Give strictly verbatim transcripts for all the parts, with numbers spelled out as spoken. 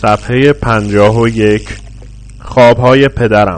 صفحه پنجاه و یک. خوابهای پدرم.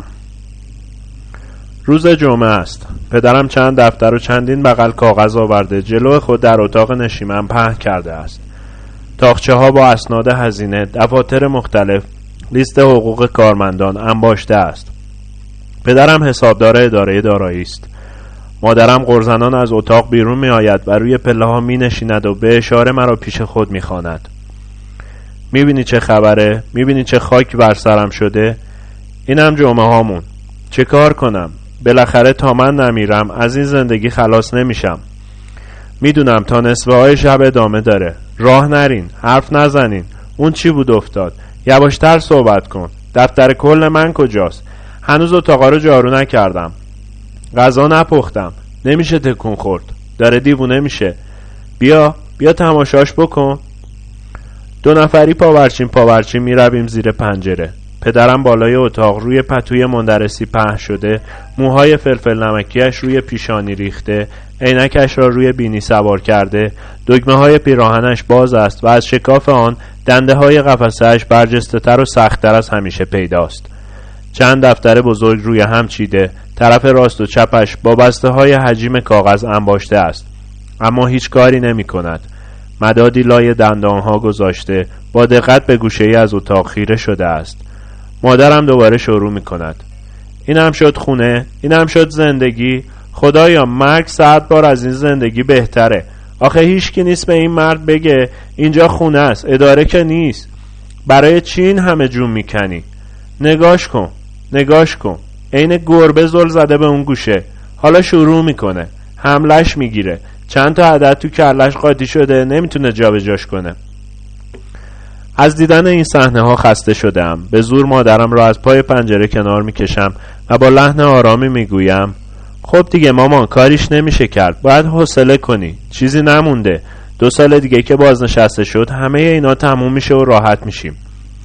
روز جمعه است. پدرم چند دفتر و چندین بغل کاغذ آورده جلو خود در اتاق نشیمن پهن کرده است. تاقچه ها با اسناد هزینه، دفاتر مختلف، لیست حقوق کارمندان انباشته است. پدرم حسابدار اداره دارایی است. مادرم قرزنان از اتاق بیرون می آید و روی پله ها می نشیند و به اشاره مرا پیش خود می خواند. می بینی چه خبره؟ می بینی چه خاک بر سرم شده؟ اینم جمعه هامون. چه کار کنم؟ بالاخره تا من نمیرم از این زندگی خلاص نمیشم. میدونم تا نصفه های شب ادامه داره. راه نرین، حرف نزنین. اون چی بود افتاد؟ یواشتر صحبت کن. دفتر کل من کجاست؟ هنوز اتاقا رو جارو نکردم. غذا نپختم. نمیشه تکون خورد. داره دیوونه میشه. بیا بیا تماشاش بکن. دو نفری پاورچین پاورچین میرویم زیر پنجره. پدرم بالای اتاق روی پتوی مندرسی پهن شده، موهای فلفل نمکیش روی پیشانی ریخته، عینکش را روی بینی سوار کرده، دگمه های پیراهنش باز است و از شکاف آن دنده های قفسه‌اش برجسته تر و سخت‌تر از همیشه پیداست. چند دفتر بزرگ روی هم چیده، طرف راست و چپش با بسته های حجیم کاغذ انباشته است، اما هیچ کاری نمی کند. مدادی لای دندانها گذاشته، با دقت به گوشه‌ای از اتاق خیره شده است. مادرم دوباره شروع می کند. این هم شد خونه، این هم شد زندگی. خدایا مرگ صد بار از این زندگی بهتره. آخه هیچ کی نیست به این مرد بگه اینجا خونه است، اداره که نیست. برای چی این همه جون میکنی؟ نگاش کن، نگاش کن. عین گربه زل زده به اون گوشه. حالا شروع میکنه، حملش میگیره. چند تا عدد تو کلش قاطی شده، نمیتونه جابجاش کنه. از دیدن این صحنه ها خسته شدم. به زور مادرم را از پای پنجره کنار میکشم و با لحن آرامی میگویم خب دیگه مامان، کاریش نمیشه کرد. باید حوصله کنی. چیزی نمونده. دو سال دیگه که بازنشسته شد همه اینا تموم میشه و راحت میشیم.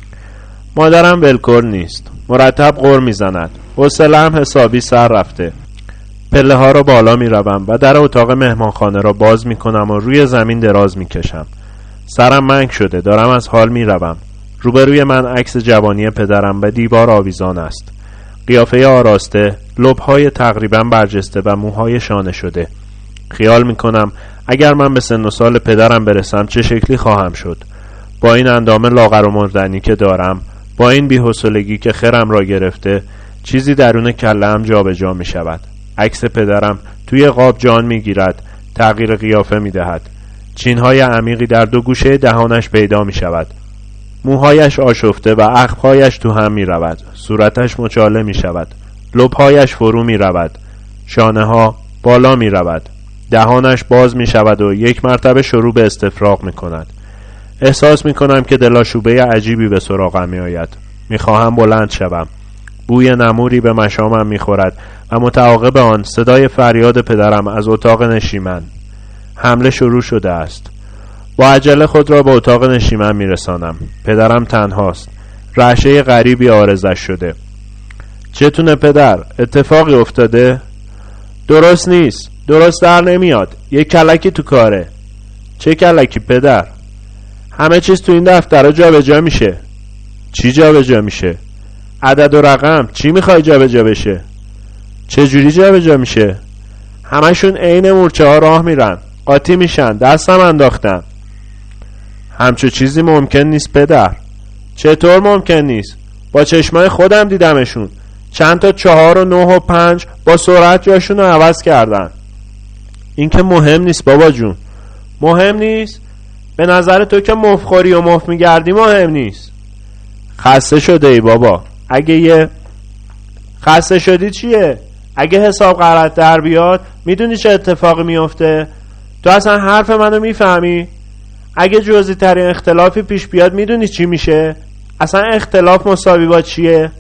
مادرم ولکر نیست. مرتب غر میزند. حوصله هم حسابی سر رفته. پله ها را بالا میروم و در اتاق مهمانخانه را باز میکنم و روی زمین دراز میکشم. سرم منگ شده، دارم از حال می روم. روبروی من عکس جوانی پدرم به دیوار آویزان است. قیافه آراسته، لب‌های تقریبا برجسته و موهای شانه شده. خیال می کنم اگر من به سن و سال پدرم برسم چه شکلی خواهم شد. با این اندام لاغر و مردنی که دارم، با این بی‌حوصلگی که خرم را گرفته، چیزی درون کله‌ام جابجا می شود. عکس پدرم توی قاب جان می گیرد، تغییر قیافه می دهد. چینهای عمیقی در دو گوشه دهانش پیدا می شود. موهایش آشفته و عقب‌هایش تو هم می رود. صورتش مچاله می شود. لب‌هایش فرو می رود. شانه ها بالا می رود. دهانش باز می شود و یک مرتبه شروع به استفراغ می کند. احساس می کنم که دلاشوبه عجیبی به سراغم می آید. می خواهم بلند شوم. بوی نموری به مشامم می خورد و متعاقب آن صدای فریاد پدرم از اتاق نشیمن. حمله شروع شده است. با عجله خود را به اتاق نشیمن میرسانم. پدرم تنهاست. رعشه غریبی عارضش شده. چتونه پدر؟ اتفاقی افتاده؟ درست نیست. درست در نمیاد. یک کلکی تو کاره. چه کلکی پدر؟ همه چیز تو این دفترها جابجا میشه. چی جابجا میشه؟ عدد و رقم. چی میخوای جابجا بشه؟ چه جوری جابجا میشه؟ همشون عین مورچه ها راه میرن، قاطی میشن، دستم انداختن. همچو چیزی ممکن نیست پدر. چطور ممکن نیست؟ با چشمای خودم دیدمشون. چند تا چهار و نه و پنج با سرعت جاشون رو عوض کردن. این که مهم نیست بابا جون. مهم نیست؟ به نظر تو که مفخوری و مف میگردی مهم نیست. خسته شده ای بابا. اگه یه خسته شدی چیه؟ اگه حساب غلط در بیاد میدونی چه اتفاقی میفته؟ تو اصلا حرف منو میفهمی؟ اگه جزئی ترین اختلافی پیش بیاد میدونی چی میشه؟ اصلا اختلاف مساوی با چیه؟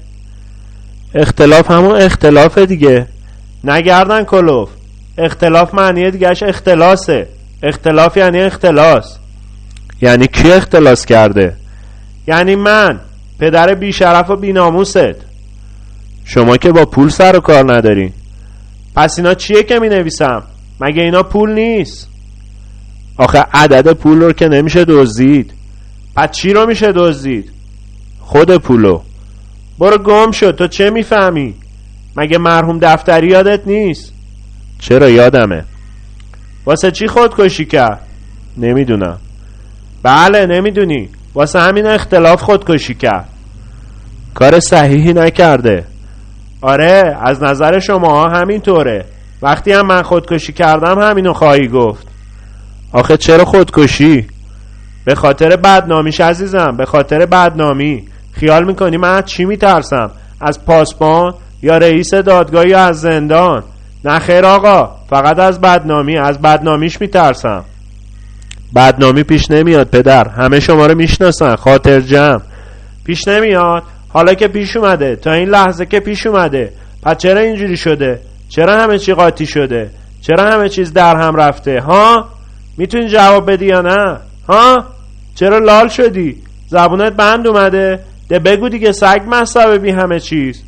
اختلاف همون اختلاف دیگه. نگردن کلوف. اختلاف معنی دیگهش اختلاسه. اختلاف یعنی اختلاس. یعنی کی اختلاس کرده؟ یعنی من، پدر بیشرف و بیناموست. شما که با پول سر و کار نداری. پس اینا چیه که می نویسم؟ مگه اینا پول نیست؟ آخه عدد پول رو که نمیشه دزدید. پس چی رو میشه دزدید؟ خود پولو. برو گم شد، تو چه میفهمی؟ مگه مرحوم دفتری یادت نیست؟ چرا یادمه. واسه چی خودکشی کرد؟ نمیدونم. بله نمیدونی، واسه همین اختلاف خودکشی کرد. کار صحیحی نکرده. آره از نظر شما همین طوره. وقتی هم من خودکشی کردم همینو خواهی گفت. آخه چرا خودکشی؟ به خاطر بدنامیش عزیزم، به خاطر بدنامی. خیال میکنی من از چی میترسم؟ از پاسبان یا رئیس دادگاه یا از زندان؟ نه خیر آقا، فقط از بدنامی، از بدنامیش میترسم. بدنامی پیش نمیاد پدر، همه شما رو میشناسن، خاطر جمع. پیش نمیاد؟ حالا که پیش اومده، تا این لحظه که پیش اومده، پس چرا اینجوری شده؟ چرا همه چی قاطی شده؟ چرا همه چیز در هم رفته؟ ها؟ میتونی جواب بدی یا نه؟ ها؟ چرا لال شدی؟ زبونت بند اومده؟ ده بگو دیگه، سگ مصابه بی همه چیز.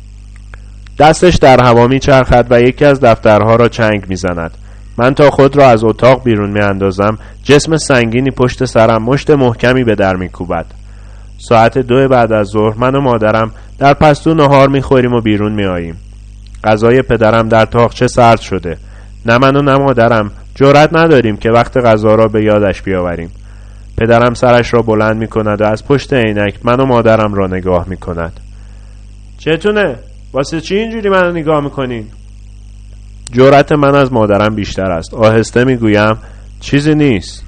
دستش در هوا میچرخد و یکی از دفترها را چنگ میزند. من تا خود را از اتاق بیرون میاندازم، جسم سنگینی پشت سرم مشت محکمی به در میکوبد. ساعت دو بعد از ظهر من و مادرم در پستو نهار میخوریم و بیرون میاییم. غذای پدرم در تاقچه سرد شده. نه من و نه مادرم جرأت نداریم که وقت غذا را به یادش بیاوریم. پدرم سرش را بلند میکند و از پشت عینک من و مادرم را نگاه میکند. چتونه؟ واسه چی اینجوری منو نگاه میکنین؟ جرأت من از مادرم بیشتر است. آهسته میگویم چیزی نیست.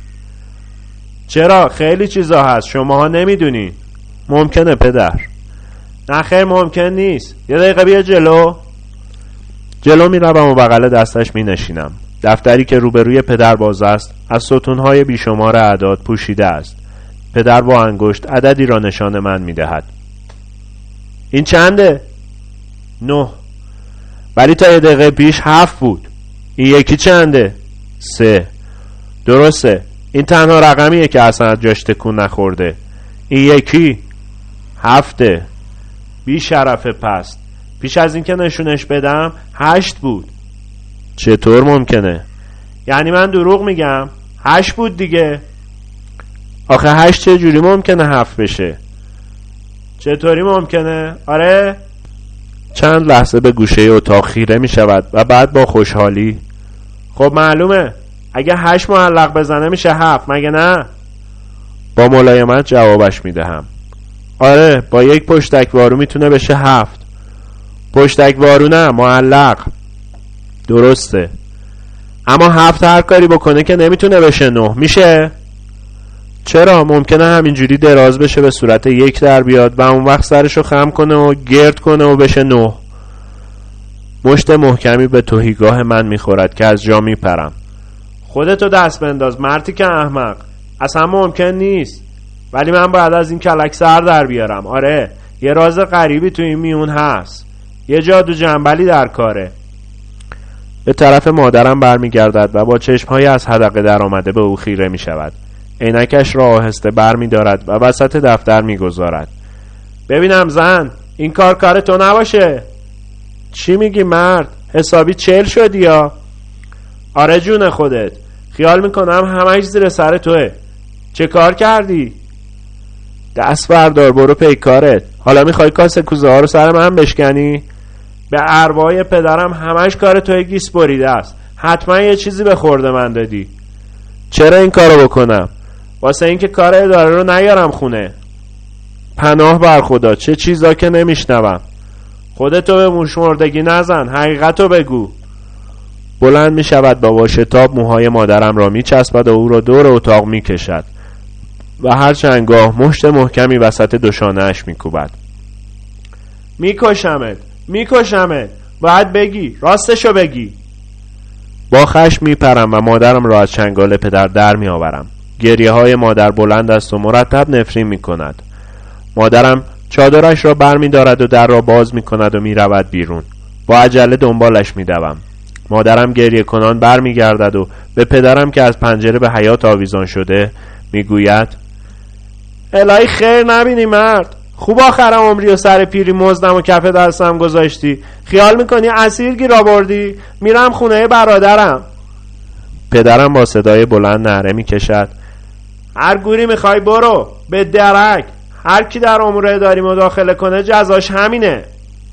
چرا؟ خیلی چیزا هست، شماها نمیدونین. ممکنه پدر. نه خیر ممکن نیست. یه دقیقه بیا جلو. جلو میروم و بغل دستش مینشینم. دفتری که روبروی پدر باز است از ستونهای بیشمار اعداد پوشیده است. پدر با انگشت عددی را نشان من میدهد. این چنده؟ نه. ولی تا یه دقیقه پیش هفت بود. این یکی چنده؟ سه. درسته، این تنها رقمیه که اصلا جاش تکون نخورده. این یکی هفته. بی شرف پست. پیش از اینکه نشونش بدم هشت بود. چطور ممکنه؟ یعنی من دروغ میگم؟ هشت بود دیگه. آخه هشت چجوری ممکنه هفت بشه؟ چطوری ممکنه؟ آره. چند لحظه به گوشه اتاق خیره میشود و بعد با خوشحالی خب معلومه، اگه هشت معلق بزنه میشه هفت، مگه نه؟ با ملایمت جوابش میدهم. آره با یک پشتک وارو میتونه بشه هفت. پشتک وارو نه، معلق. درسته، اما هفت هر کاری بکنه که نمیتونه بشه نه. میشه؟ چرا؟ ممکنه همینجوری دراز بشه به صورت یک در بیاد و اون وقت سرشو خم کنه و گرد کنه و بشه نه. مشت محکمی به تهیگاه من میخورد که از جا میپرم. خودتو دست بنداز مرتی که احمق. اصلا ممکن نیست. ولی من باید از این کلک سر در بیارم. آره یه راز غریبی تو این میون هست. یه جادو جنبلی در کاره. به طرف مادرم برمیگردد و با چشمهای از حدقه در آمده به او خیره میشود. عینکش را آهسته بر می دارد و وسط دفتر می گذارد. ببینم زن، این کار کار تو نباشه. چی میگی مرد؟ حسابی چل شدی یا؟ آره جون خودت. خیال میکنم همش زیر سر توه. چه کار کردی؟ دست بردار برو پی کارت. حالا میخوای کاسه کوزه ها رو سر من بشکنی؟ به ارواح پدرم همش کار توی گیس بریده است. حتما یه چیزی به خورده من دادی. چرا این کارو بکنم؟ واسه اینکه کار اداره رو نیارم خونه. پناه بر خدا، چه چیزا که نمیشنوم. خودتو به موشمردگی نزن، حقیقتو بگو. بلند میشود با واشتاب موهای مادرم را میچسبد و او را دور اتاق میکشد و هر چندگاه مشت محکمی وسط دوشانه‌اش میکوبد. میکشمت، میکشمت. باید بگی، راستشو بگی. با خشم میپرم و مادرم را از چنگال پدر در میآورم. گریه های مادر بلند است و مرتب نفرین میکند. مادرم چادرش را بر میدارد و در را باز میکند و میرود بیرون. با عجله دنبالش میدوم. مادرم گریه کنان بر میگردد و به پدرم که از پنجره به حیاط آویزان شده میگوید الهی خیر نبینی مرد. خوب آخرم عمری و سر پیری مزدم و کف دستم گذاشتی. خیال میکنی اسیر گیر آوردی؟ میرم خونه برادرم. پدرم با صدای بلند نعره میکشد هر گوری میخوای برو، به درک. هر کی در امور اداری مداخله کنه جزاش همینه.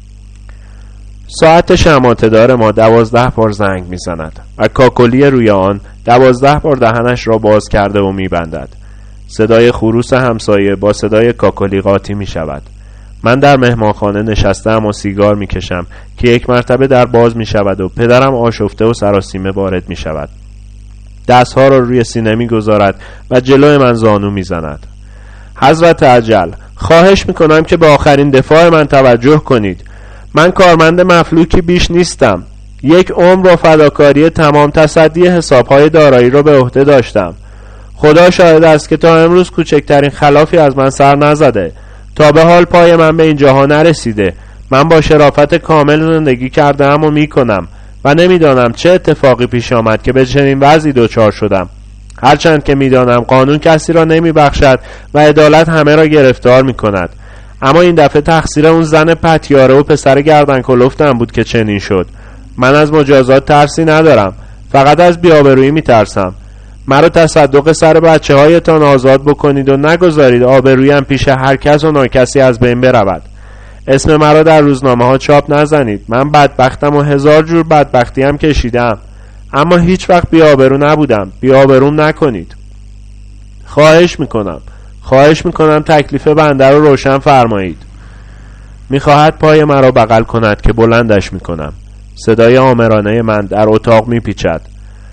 ساعت شماته‌دار ما دوازده بار زنگ میزند و کاکلی روی آن دوازده بار دهنش را باز کرده و میبندد. صدای خروس همسایه با صدای کاکلی قاطی می شود. من در مهمانخانه نشستم و سیگار می کشم که یک مرتبه در باز می شود و پدرم آشفته و سراسیمه وارد می شود. دستها را روی سینه می گذارد و جلوی من زانو می زند. حضرت عجل، خواهش می کنم که به آخرین دفاع من توجه کنید. من کارمند مفلوکی بیش نیستم. یک عمر با فداکاری تمام تصدی حسابهای دارایی را به عهده داشتم. خدا شاهد است که تا امروز کوچکترین خلافی از من سر نزده. تا به حال پای من به اینجاها نرسیده. من با شرافت کامل زندگی کردم و می کنم و نمیدانم چه اتفاقی پیش آمد که به چنین وضعی دچار شدم. هرچند که میدانم قانون کسی را نمی بخشد و عدالت همه را گرفتار می کند، اما این دفعه تقصیر اون زن پتیاره و پسر گردن کلفتم بود که چنین شد. من از مجازات ترسی ندارم، فقط از بی‌آبرویی می ترسم. مرا تصدق سر بچه هایتان آزاد بکنید و نگذارید آبرویم پیش هر کس و ناکسی از بین برود. اسم مرا در روزنامه ها چاپ نزنید. من بدبختم و هزار جور بدبختی هم کشیدم، اما هیچ وقت بی‌آبرو نبودم. بی‌آبروم نکنید. خواهش میکنم خواهش میکنم تکلیف بنده رو روشن فرمایید. میخواهد پای مرا بغل کند که بلندش میکنم. صدای آمرانه من در اتاق میپیچد.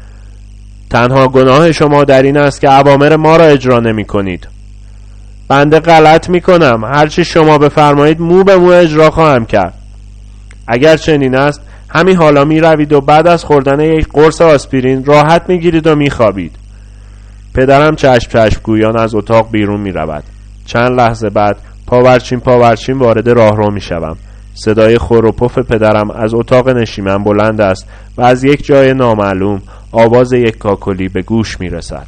تنها گناه شما در این است که اوامر ما را اجرا نمی کنید. بنده غلط می کنم. هرچی شما بفرمایید مو به مو اجرا خواهم کرد. اگر چنین است همین حالا می روید و بعد از خوردن یک قرص آسپرین راحت می گیرید و می خوابید. پدرم چشم چشم گویان از اتاق بیرون می رود. چند لحظه بعد پاورچین پاورچین وارد راهرو می شوم. صدای خور و پف پدرم از اتاق نشیمن بلند است و از یک جای نامعلوم آواز یک کاکلی به گوش می رسد.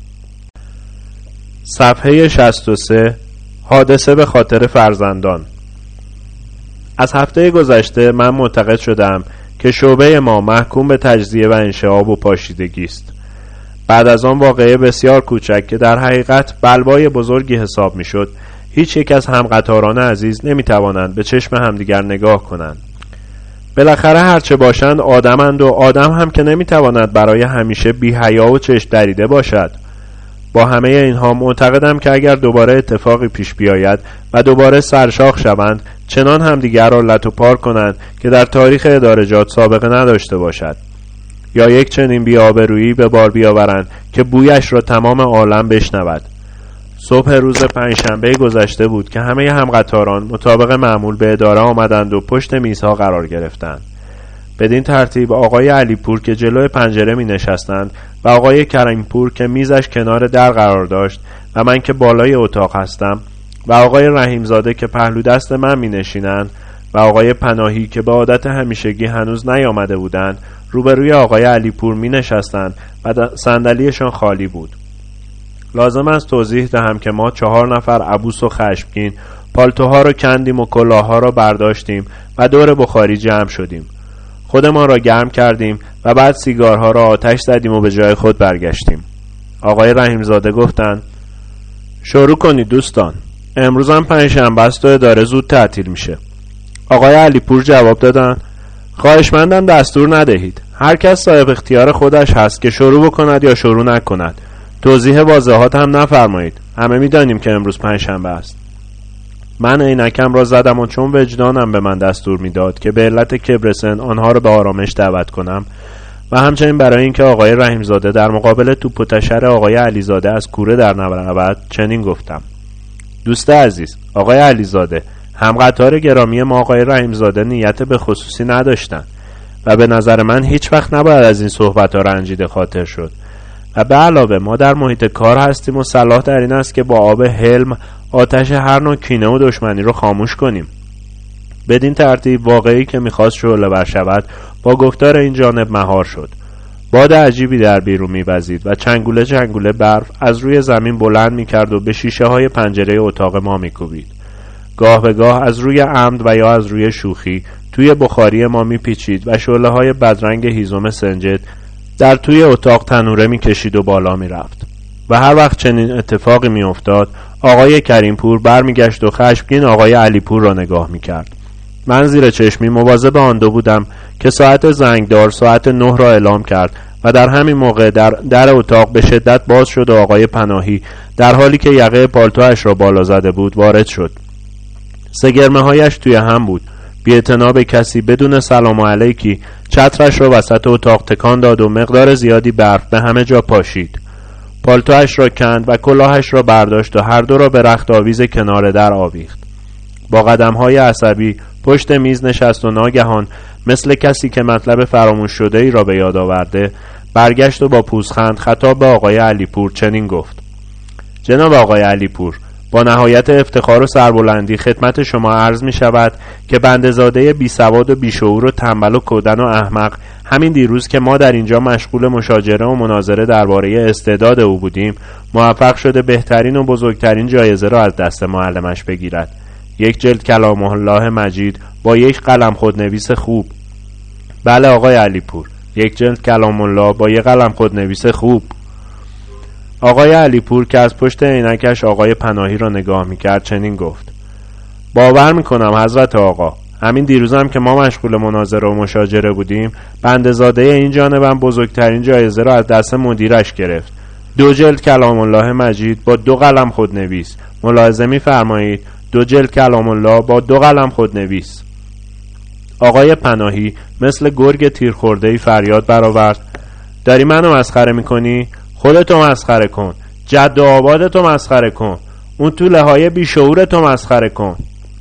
صفحه شصت و سه. حادثه به خاطر فرزندان. از هفته گذشته من معتقد شدم که شعبه ما محکوم به تجزیه و انشعاب و پاشیدگی است. بعد از آن واقعه بسیار کوچک که در حقیقت بلوای بزرگی حساب می شد، هیچ یک از همقطاران عزیز نمی توانند به چشم همدیگر نگاه کنند. بالاخره هرچه باشند آدمند و آدم هم که نمی تواند برای همیشه بی حیا و چشم دریده باشد. با همه اینها معتقدم که اگر دوباره اتفاقی پیش بیاید و دوباره سرشاخ شوند، چنان همدیگر را لت و پار کنند که در تاریخ ادارجات سابقه نداشته باشد، یا یک چنین بی‌آبرویی به بار بیاورند که بویش را تمام عالم بشنود. صبح روز پنجشنبه گذشته بود که همه همقطاران مطابق معمول به اداره آمدند و پشت میزها قرار گرفتند. بدین ترتیب آقای علیپور که جلوی پنجره می نشستند و آقای کریمپور که میزش کنار در قرار داشت و من که بالای اتاق هستم و آقای رحیمزاده که پهلو دست من می نشینند و آقای پناهی که به عادت همیشگی هنوز نیامده بودند روبروی آقای علیپور می نشستند و صندلیشان خالی بود. لازم است توضیح دهم که ما چهار نفر عبوس و خشمگین پالتوها را کندیم و کلاهها را برداشتیم و دور بخاری جمع شدیم. خودمان را گرم کردیم و بعد سیگارها را آتش زدیم و به جای خود برگشتیم. آقای رحیمزاده گفتند شروع کنید دوستان، امروز هم پنجشنبه است و اداره زود تعطیل میشه. آقای علیپور جواب دادند خواهشمندم دستور ندهید، هر کس صاحب اختیار خودش هست که شروع بکند یا شروع نکند. توضیح واضحات هم نفرمایید، همه میدانیم که امروز پنجشنبه است. من عینکم را زدم و چون وجدانم به من دستور میداد که به علت کبر سن آنها را به آرامش دعوت کنم و همچنین برای اینکه آقای رحیمزاده در مقابل توپ و تشر آقای علیزاده از کوره در نرود، چنین گفتم دوست عزیز، آقای علیزاده، هم قطار گرامی ما آقای رحیمزاده نیت به خصوصی نداشتن و به نظر من هیچ وقت نباید از این صحبت ها رنجیده خاطر شد. و به علاوه ما در محیط کار هستیم و صلاح در این است که با آب حلم آتش هر نوع کینه و دشمنی رو خاموش کنیم. بدین ترتیب واقعی که میخواست شعله ور شود با گفتار این جانب مهار شد. باد عجیبی در بیرون میوزید و چنگوله چنگوله برف از روی زمین بلند میکرد و به شیشه های پنجره اتاق ما میکوبید. گاه به گاه از روی عمد و یا از روی شوخی توی بخاری ما میپیچید و شعله های بدرنگ هیزم سنجد در توی اتاق تنوره میکشید و بالا میرفت. و هر وقت چنین اتفاقی میافتاد آقای کریمپور برمیگشت و خشمگین آقای علیپور را نگاه میکرد. من زیر چشمی مواظب آن دو بودم که ساعت زنگدار ساعت نه را اعلام کرد و در همین موقع در, در اتاق به شدت باز شد و آقای پناهی در حالی که یقه پالتوش را بالا زده بود وارد شد. سگرمه هایش توی هم بود. بی اعتنا به کسی بدون سلام علیکی چترش را وسط اتاق تکان داد و مقدار زیادی برف به همه جا پاشید. پالتوش را کند و کلاهش را برداشت و هر دو را به رخت آویز کنار در آویخت. با قدم‌های عصبی پشت میز نشست و ناگهان مثل کسی که مطلب فراموش شده ای را به یاد آورده برگشت و با پوزخند خطاب به آقای علیپور چنین گفت: جناب آقای علیپور، با نهایت افتخار و سربلندی خدمت شما عرض می شود که بنده‌زاده بی سواد و بی شعور و تنبل و کودن و احمق همین دیروز که ما در اینجا مشغول مشاجره و مناظره درباره استعداد او بودیم موفق شده بهترین و بزرگترین جایزه را از دست معلمش بگیرد. یک جلد کلام الله مجید با یک قلم خودنویس خوب. بله آقای علیپور، یک جلد کلام الله با یک قلم خودنویس خوب. آقای علیپور که از پشت عینکش آقای پناهی را نگاه میکرد چنین گفت: باور میکنم حضرت آقا، همین دیروزم که ما مشغول مناظره و مشاجره بودیم بنده‌زاده این جانبم بزرگترین جایزه را از دست مدیرش گرفت. دو جلد کلام الله مجید با دو قلم خودنویس. ملاحظه میفرمایید، دو جلد کلام الله با دو قلم خودنویس. آقای پناهی مثل گرگ تیر خورده‌ای فریاد برآورد: داری منو مسخره میکنی؟ خودتو مسخره کن. جد و آبادتو مسخره کن. اون توله های بیشعورتو مسخره کن.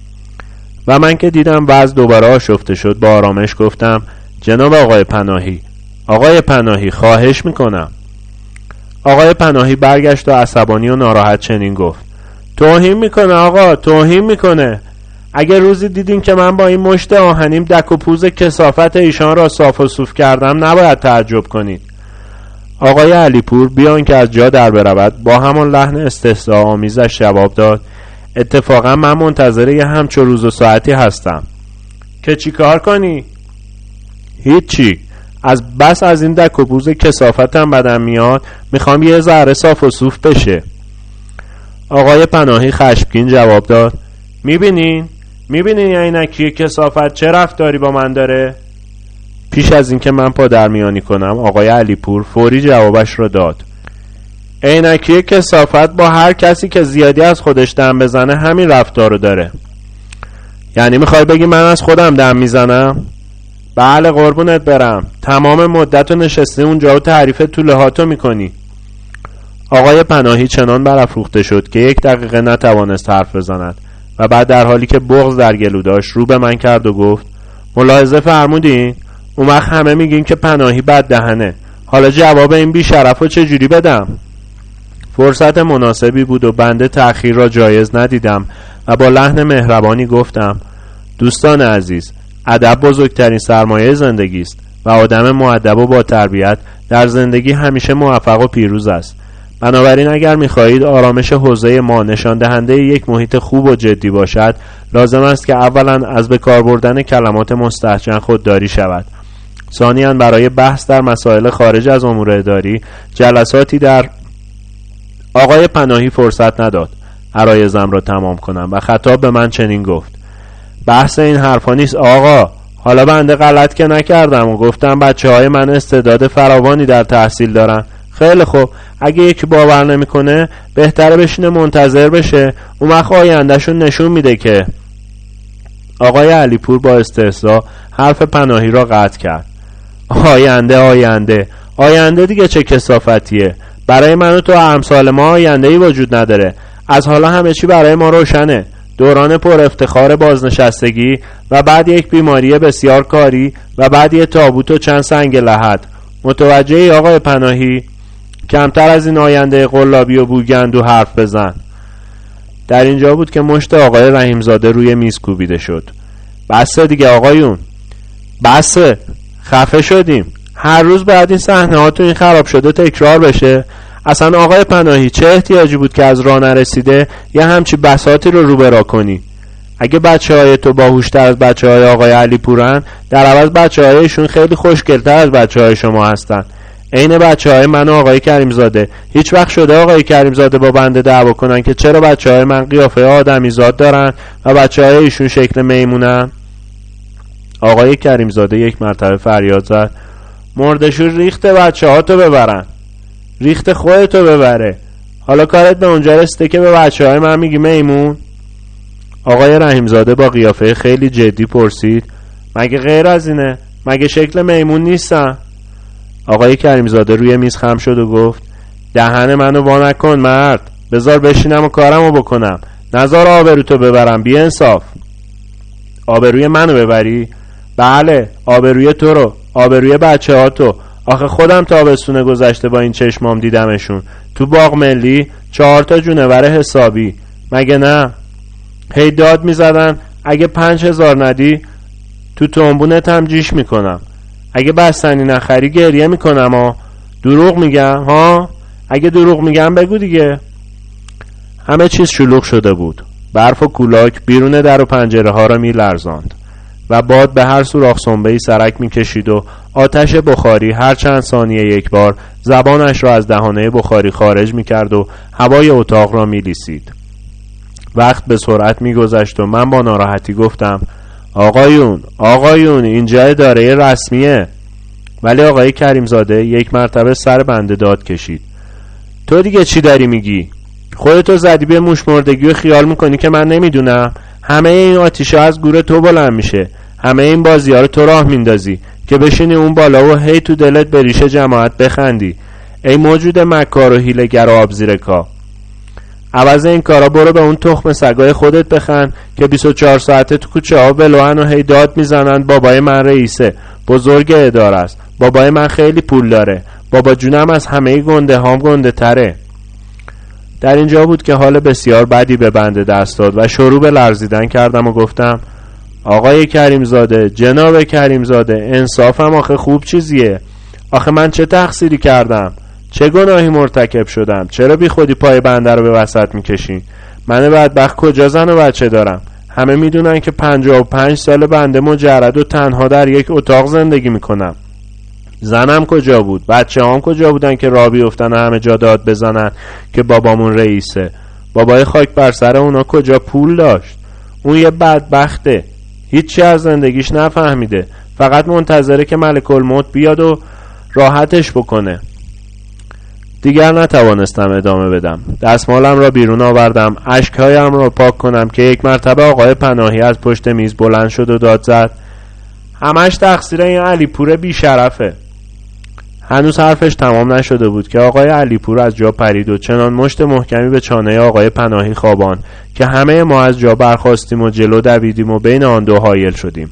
و من که دیدم وضع دوباره آشفته شد با آرامش گفتم: جناب آقای پناهی، آقای پناهی خواهش میکنم. آقای پناهی برگشت و عصبانی و ناراحت چنین گفت: توهین میکنه آقا، توهین میکنه. اگه روزی دیدین که من با این مشت آهنیم دک و پوز کثافت ایشان را صاف و صوف کردم نباید تعجب کنید. آقای علیپور بیان که از جا در برود با همان لحن استهزا آمیزش جواب داد: اتفاقا من منتظر یه همچو روز و ساعتی هستم. که چی کار کنی؟ هیچی، از بس از این دک و پوز کثافتم بدم میاد، میخوام یه ذره صاف و صوف بشه. آقای پناهی خشمگین جواب داد: میبینین؟ میبینین عینکی کثافت چه رفتاری با من داره؟ پیش از اینکه من پادرمیانی کنم آقای علیپور فوری جوابش را داد: عینکی کثافت با هر کسی که زیادی از خودش دم بزنه همین رفتار رو داره. یعنی میخوای بگی من از خودم دم میزنم؟ بله قربونت برم، تمام مدت رو نشستی اونجا و تعریف توله هاتو میکنی. آقای پناهی چنان برافروخته شد که یک دقیقه نتوانست حرف بزند و بعد در حالی که بغض در گلو داشت رو به من کرد و گفت: ملاحظه فرمودین؟ اون وقت همه میگین که پناهی بد دهنه، حالا جواب این بی شرفو چجوری بدم؟ فرصت مناسبی بود و بنده تأخیر را جایز ندیدم و با لحن مهربانی گفتم: دوستان عزیز، ادب بزرگترین سرمایه زندگی است و آدم مؤدب و با تربیت در زندگی همیشه موفق و پیروز است. بنابراین اگر می‌خواهید آرامش حوزه ما نشان دهنده یک محیط خوب و جدی باشد، لازم است که اولا از به کار بردن کلمات مستهجن خودداری شود. ثانیاً برای بحث در مسائل خارج از امور اداری جلساتی در آقای پناهی فرصت نداد عرایضم را تمام کنم و خطاب به من چنین گفت: بحث این حرفا نیست آقا، حالا بنده غلط که نکردم و گفتم بچه های من استعداد فراوانی در تحصیل دارن. خیلی خوب، اگه یکی باور نمیکنه بهتره بشینه منتظر بشه، اون وقت آیندهشون نشون میده که. آقای علیپور با استهزا حرف پناهی را قطع کرد: آینده آینده آینده دیگه چه کثافتیه؟ برای من و تو امثال ما آینده‌ای وجود نداره. از حالا همه چی برای ما روشنه. دوران پر افتخار بازنشستگی و بعد یک بیماری بسیار کاری و بعد یک تابوت و چند سنگ لحد. متوجهی آقای پناهی؟ کمتر از این آینده قلابی و بوگندو حرف بزن. در اینجا بود که مشت آقای رحیمزاده روی میز کوبیده شد. بسه دیگه آقایون، بسه، خفه شدیم. هر روز بعد این صحنه ها تو این خراب شده تکرار بشه. اصلا آقای پناهی چه احتیاجی بود که از راه نرسیده یه همچی بساطی رو رو برا کنی؟ اگه بچه های تو باهوشتر از بچه های آقای علیپورن، در عوض بچه هایشون خیلی خوشگلتر از بچه های شما هستن. عین بچه‌های من و آقای کریمزاده. هیچ وقت شده آقای کریمزاده با بنده دعوا کنن که چرا بچه‌های من قیافه آدمیزاد دارن و بچه‌های ایشون شکل میمونن؟ آقای کریمزاده یک مرتبه فریاد زد: مردشور ریخت بچه‌هاتو ببرن، ریخت خودتو ببره. حالا کارت به اونجا رسیده که به بچه‌های من میگی میمون؟ آقای رحیمزاده با قیافه خیلی جدی پرسید: مگه غیر از اینه؟ مگه شکل میمون نیستن؟ آقای کریمزاده روی میز خم شد و گفت: دهن منو وا نکن مرد، بذار بشینم و کارمو بکنم، نذار آبروتو ببرم. بی انصاف. آبروی منو ببری؟ بله، آبروی تو رو، آبروی بچه‌هاتو. آخه خودم تابستون گذشته با این چشمام دیدمشون تو باغ ملی، چهار تا جونور حسابی، مگه نه؟ هی داد میزدن اگه پنج هزار ندی تو تنبونت هم جیش میکنم، اگه بستنی نخری گریه میکنم. ها دروغ میگم؟ ها اگه دروغ میگم بگو دیگه. همه چیز شلوغ شده بود. برف و کولاک بیرون در و پنجره ها را میلرزاند و باد به هر سوراخ سنبه‌ای سرک میکشید و آتش بخاری هر چند ثانیه یک بار زبانش را از دهانه بخاری خارج میکرد و هوای اتاق را میلیسید. وقت به سرعت میگذشت و من با ناراحتی گفتم: آقایون آقایون اینجا اداره رسمیه. ولی آقای کریمزاده یک مرتبه سر بنده داد کشید: تو دیگه چی داری میگی؟ خودتو زدی به موش مردگی و خیال میکنی که من نمیدونم؟ همه این آتیشه از گور تو بلند میشه، همه این بازی ها رو تو راه میندازی که بشینی اون بالا و هی تو دلت به ریش جماعت بخندی. ای موجود مکار و حیله‌گر و آبزیرکا، عوض این کارا برو به اون تخم سگای خودت بخند که بیست و چهار ساعته تو کوچه ها ولوهن و هی داد میزنن بابای من رئیسه، بزرگ اداره است، بابای من خیلی پول داره، بابا جونم از همه گنده هام گنده تره. در اینجا بود که حال بسیار بدی به بنده دست داد و شروع به لرزیدن کردم و گفتم: آقای کریمزاده، جناب کریمزاده، انصافم آخه خوب چیزیه. آخه من چه تقصیری کردم؟ چه گناهی مرتکب شدم؟ چرا بی خودی پای بنده رو به وسط میکشین؟ من بدبخت کجا زن و بچه دارم؟ همه میدونن که پنجاه و پنج سال بنده مجرد و تنها در یک اتاق زندگی میکنم. زنم کجا بود؟ بچه هم کجا بودن که راه بیفتن و همه جا داد بزنن که بابامون رئیسه؟ بابای خاک بر سر اونا کجا پول داشت؟ اون یه بدبخته، هیچی از زندگیش نفهمیده، فقط منتظره که ملک الموت بیاد و راحتش بکنه. دیگر نتوانستم ادامه بدم. دستمالم را بیرون آوردم، اشکهایم را پاک کنم که یک مرتبه آقای پناهی از پشت میز بلند شد و داد زد: همش تقصیر این علیپور بی شرفه. هنوز حرفش تمام نشده بود که آقای علیپور از جا پرید و چنان مشت محکمی به چانه آقای پناهی خواباند که همه ما از جا برخاستیم و جلو دویدیم و بین آن دو حایل شدیم.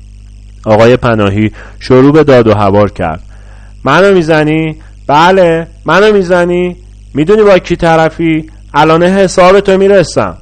آقای پناهی شروع به داد و هوار کرد: منو میزنی؟ بله منو میزنی؟ میدونی با کی طرفی؟ الان حساب تو میرسم.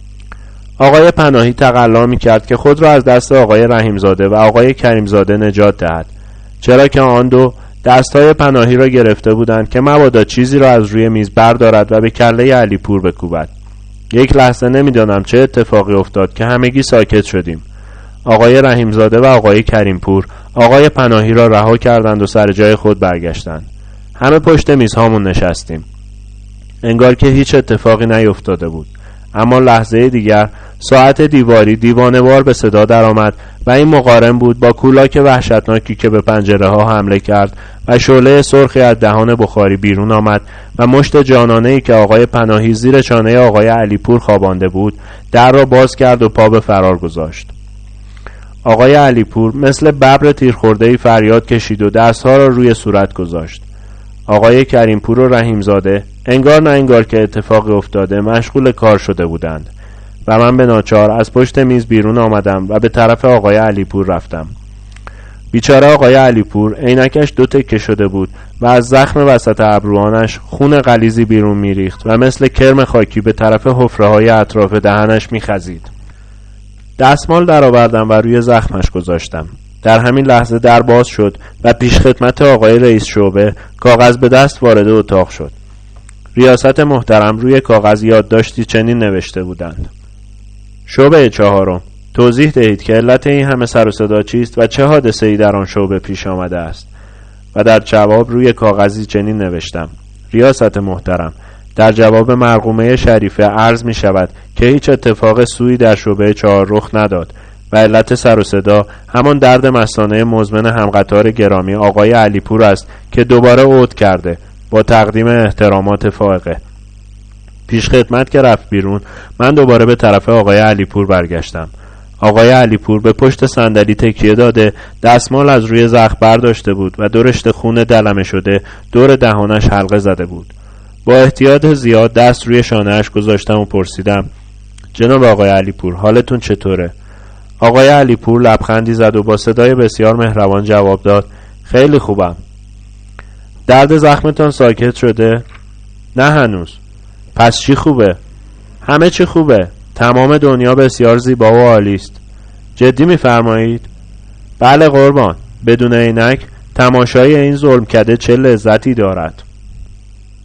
آقای پناهی تقلا میکرد که خود را از دست آقای رحیمزاده و آقای کریمزاده نجات دهد، چرا که آن دو دستهای پناهی را گرفته بودند که مبادا چیزی را از روی میز بردارد و به کله علیپور بکوبد. یک لحظه نمیدانم چه اتفاقی افتاد که همگی ساکت شدیم. آقای رحیمزاده و آقای کریمپور آقای پناهی را رها کردند و سر جای خود برگشتند. همه پشت میزهامون نشستیم، انگار که هیچ اتفاقی نیفتاده بود. اما لحظه دیگر ساعت دیواری دیوانه‌وار به صدا درآمد و این مقارن بود با کولاک وحشتناکی که به پنجره ها حمله کرد و شعله سرخی از دهان بخاری بیرون آمد و مشت جانانه‌ای که آقای پناهی زیر چانه آقای علیپور خوابانده بود در را باز کرد و پا به فرار گذاشت. آقای علیپور مثل ببر تیرخورده‌ای فریاد کشید و دستها را روی صورت گذاشت. آقای کریمپور و رحیمزاده انگار نه انگار که اتفاقی افتاده مشغول کار شده بودند و من به ناچار از پشت میز بیرون آمدم و به طرف آقای علیپور رفتم. بیچاره آقای علیپور عینکش دو تکه شده بود و از زخم وسط ابروانش خون غلیظی بیرون میریخت و مثل کرم خاکی به طرف حفره‌های اطراف دهنش میخزید. دستمال درآوردم و روی زخمش گذاشتم. در همین لحظه در باز شد و پیش خدمت آقای رئیس شعبه کاغذ به دست وارد اتاق شد. ریاست محترم روی کاغذ یادداشتی چنین نوشته بودند: شعبه چهارم، توضیح دهید که علت این همه سر و صدا چیست و چه حادثه‌ای در آن شعبه پیش آمده است. و در جواب روی کاغذی چنین نوشتم: ریاست محترم، در جواب مرقومه شریفه عرض می شود که هیچ اتفاق سوئی در شعبه چهار رخ نداد و علت سر و صدا همان درد مثانه مزمن همقطار گرامی آقای علیپور است که دوباره عود کرده. با تقدیم احترامات فائقه. پیش خدمت که رفت بیرون، من دوباره به طرف آقای علیپور برگشتم. آقای علیپور به پشت صندلی تکیه داده دستمال از روی زخم برداشته بود و دو رشته خون دلمه شده دور دهانش حلقه زده بود. با احتیاط زیاد دست روی شانه‌اش گذاشتم و پرسیدم: جناب آقای علیپور، حالتون چطوره؟ آقای علیپور لبخندی زد و با صدای بسیار مهربان جواب داد: خیلی خوبم. درد زخمتان ساکت شده؟ نه هنوز. پس چی خوبه؟ همه چی خوبه. تمام دنیا بسیار زیبا و عالی است. جدی می‌فرمایید؟ بله قربان. بدون عینک تماشای این ظلمکده چه لذتی دارد.